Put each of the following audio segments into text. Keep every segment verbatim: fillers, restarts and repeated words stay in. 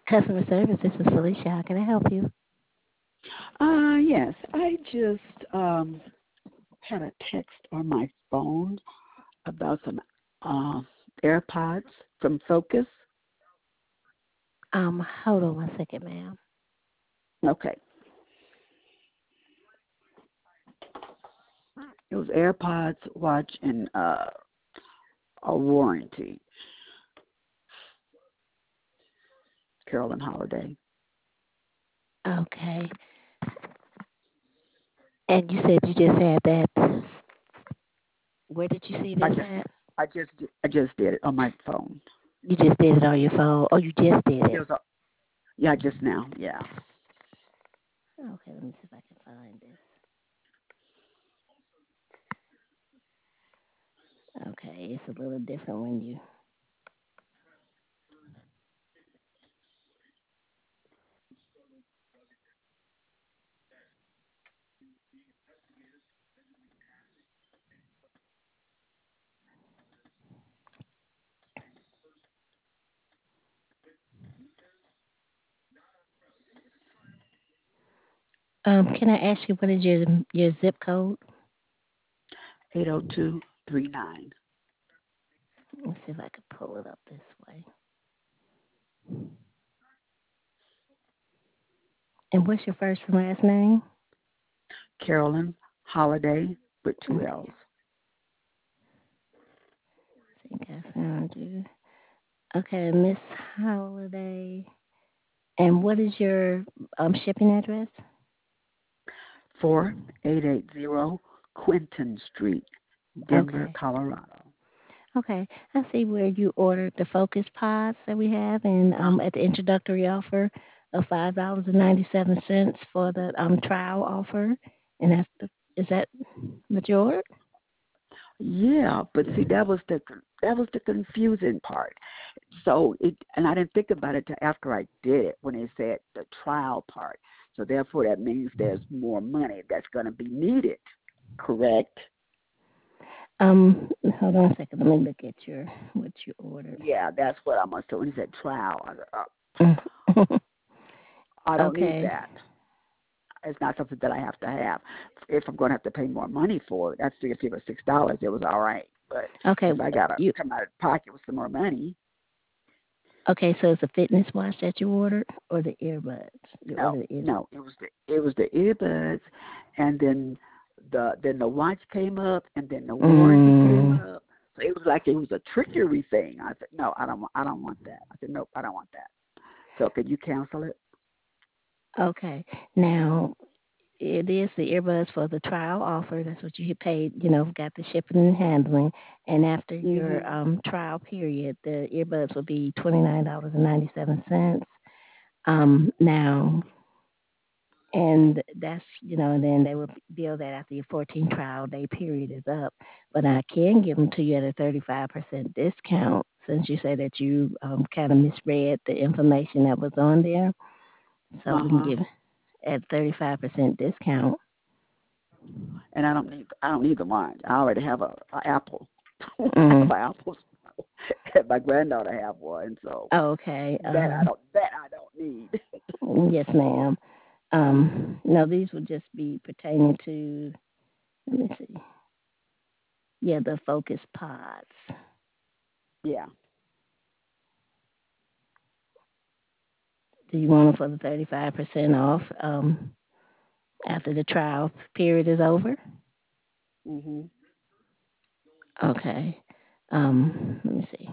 Customer service, this is Felicia. How can I help you? Uh, yes, I just um, had a text on my phone about some uh, AirPods from Focus. Um, hold on one second, ma'am. Okay, it was AirPods, watch, and uh, a warranty. Carolyn Holiday. Okay. And you said you just had that. Where did you see I this just, at? I just, I just did it on my phone. You just did it on your phone. Oh, you just did It it. was, a, yeah, just now. Yeah. Okay, let me see if I can find this. Okay, it's a little different when you. Um, can I ask you what is your your zip code? Eight zero two three nine. Let me see if I can pull it up this way. And what's your first and last name? Carolyn Holiday with two Okay, L's. I think I found you. Okay, Miss Holiday. And what is your um, shipping address? Four eight eight zero Quinton Street, Denver, Okay. Colorado. Okay. I see where you ordered the Focus Pods that we have, and Uh, um, at the introductory offer of five dollars and ninety seven cents for the um trial offer, and that's the is that what you ordered? yeah, but see, that was the that was the confusing part. So it, and I didn't think about it till after I did it when they said the trial part. So therefore, that means there's more money that's going to be needed. Correct? Um, hold on a second. Let me look at your what you ordered. Yeah, that's what I must have. When he said trial, I, said, uh, I don't need Okay. that. It's not something that I have to have. If I'm going to have to pay more money for it, that's if it was six dollars, it was all right. But Okay. if I got to You come out of pocket with some more money, okay? So it's a fitness watch that you ordered, or the earbuds? You no, ordered the ear. no, it was the it was the earbuds, and then the then the watch came up, and then the warranty came Mm. up. So it was like it was a trickery thing. I said, no, I don't, I don't want that. I said, nope, I don't want that. So could you cancel it? Okay. Now, it is the earbuds for the trial offer. That's what you had paid, you know, got the shipping and handling. And after your Mhm. um, trial period, the earbuds will be twenty-nine dollars and ninety-seven cents. Um, now, and that's, you know, and then they will bill that after your fourteen trial day period is up. But I can give them to you at a thirty-five percent discount since you say that you um, kind of misread the information that was on there. So Uh we can huh. give at thirty-five percent discount. And I don't need I don't need the watch. I already have a, a Apple. I have Mm. an Apple. And my granddaughter have one, so Okay. that I Um, don't that I don't need. yes, ma'am. Um, no, these would just be pertaining to, let me see. Yeah, the focus pods. Yeah. Do you want them for the thirty-five percent off um, after the trial period is over? Mhm. Okay. Um, let me see.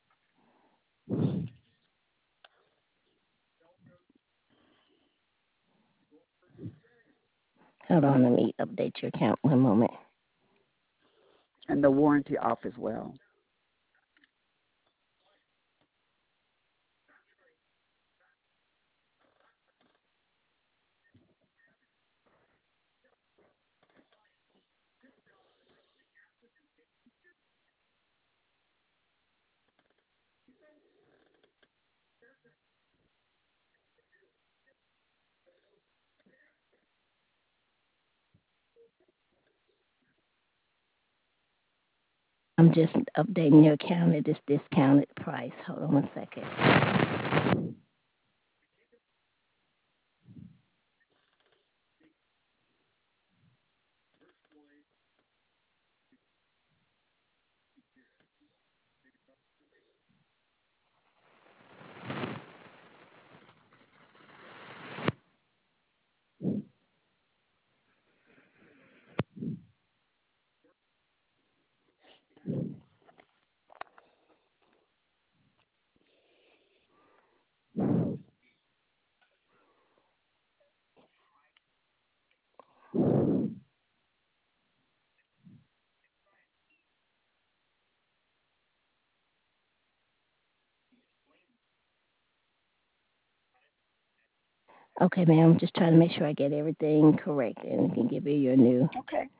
Hold on, let me update your account one moment. And the warranty off as well. I'm just updating your account at this discounted price. Hold on one second. Okay, ma'am. Just trying to make sure I get everything correct and can give you your new. Okay.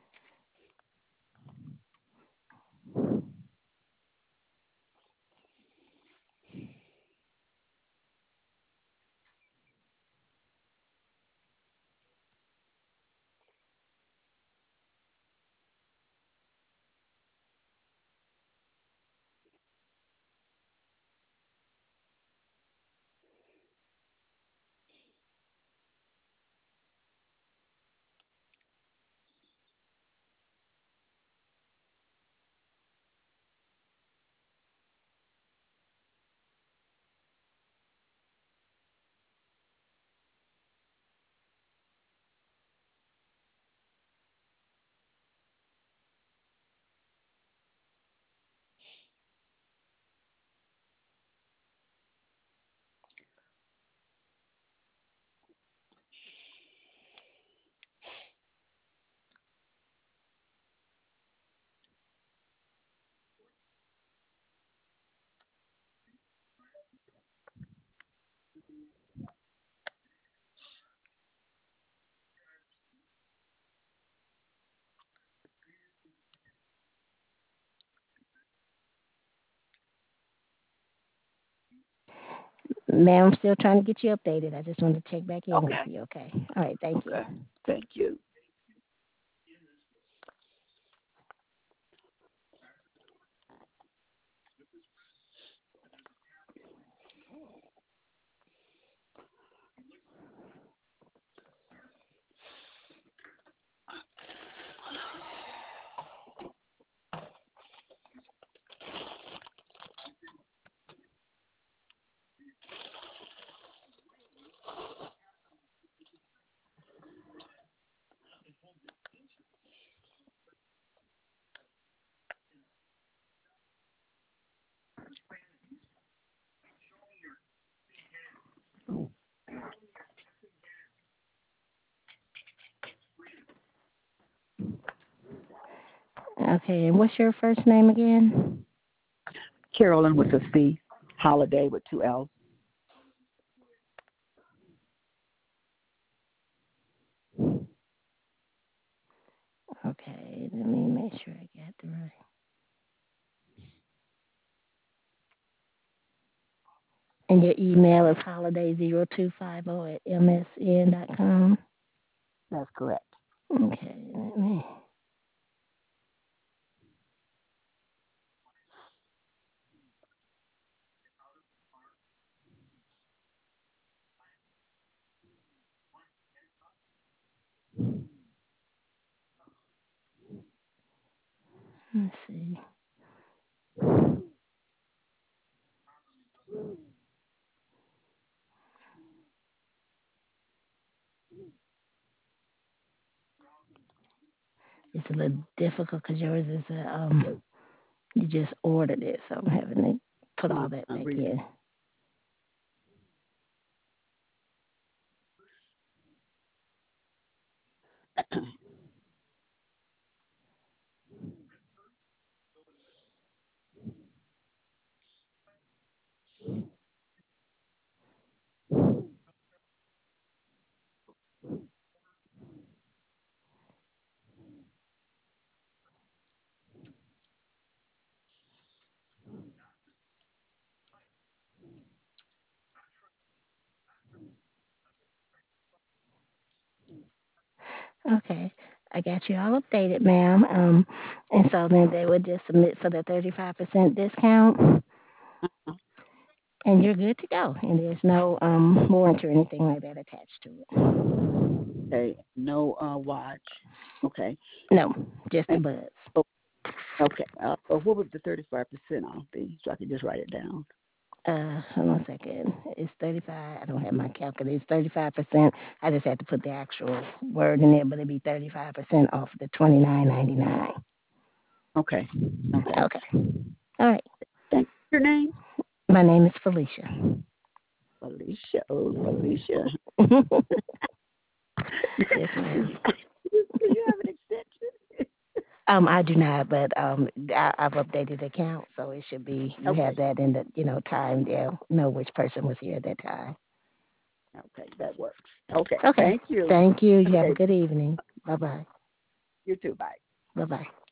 Ma'am, I'm still trying to get you updated. I just wanted to check back in with Okay. you, okay? All right, thank you. Okay. Thank you. Okay, and what's your first name again? Carolyn with a C. Holiday with two L's. Okay, let me make sure I got the right. And your email is holiday zero two five zero at msn dot com. That's correct. Okay, let me, let's see. It's a little difficult because yours is a, um, you just ordered it, so I'm having to put Uh, all that I'm back reading. in. Okay, I got you all updated, ma'am. Um, and so then they would just submit for the thirty-five percent discount, and you're good to go. And there's no um warranty or anything like that attached to it. Okay. No uh, watch. Okay. No, just the And, buds. oh, okay. Uh, uh, what would the thirty-five percent off be? So I can just write it down. Uh, hold on a second. It's thirty-five. I don't have my calculator. It's thirty-five percent. I just had to put the actual word in there, but it'd be thirty-five percent off the twenty-nine ninety-nine. Okay. Okay. Okay. All right. Thank your name? My name is Felicia. Felicia. Oh, Felicia. Yes, ma'am. Do you have an extension? Um, I do not, but um, I, I've updated the account, so it should be. You have Okay. that in the, you know, time. They'll know which person was here at that time. Okay, that works. Okay, Okay. thank you. Thank you. You have a Okay, good evening. Bye bye. you too. Bye. Bye bye.